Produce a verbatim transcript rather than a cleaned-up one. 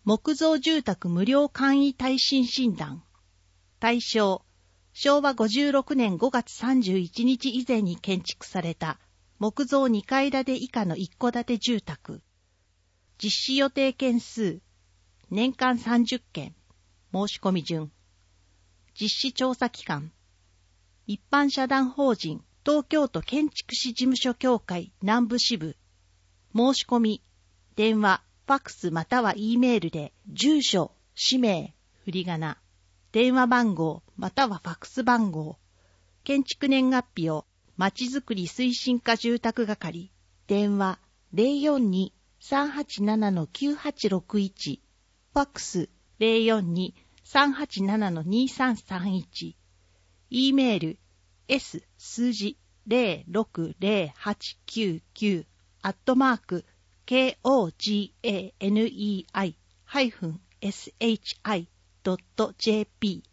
木造住宅無料簡易耐震診断。対象、しょうわごじゅうろくねんごがつさんじゅういちにち以前に建築された木造にかいだて以下の一戸建て住宅。実施予定件数、年間さんじゅっけん、申し込み順。実施調査期間、一般社団法人東京都建築士事務所協会南部支部。申し込み、電話、ファックスまたは E メールで住所、氏名、振り仮名、電話番号またはファックス番号、建築年月日をまちづくり推進課住宅係、電話 ゼロよんに さんはちなな きゅうはちろくいち、ファックス ゼロよんに さんはちなな にさんさんいち、E メール S 数字 ゼロろくゼロはちきゅうきゅう アットマーク ケーオージーエーエヌイーアイ ハイフン エスエイチアイ ドット ジェーピー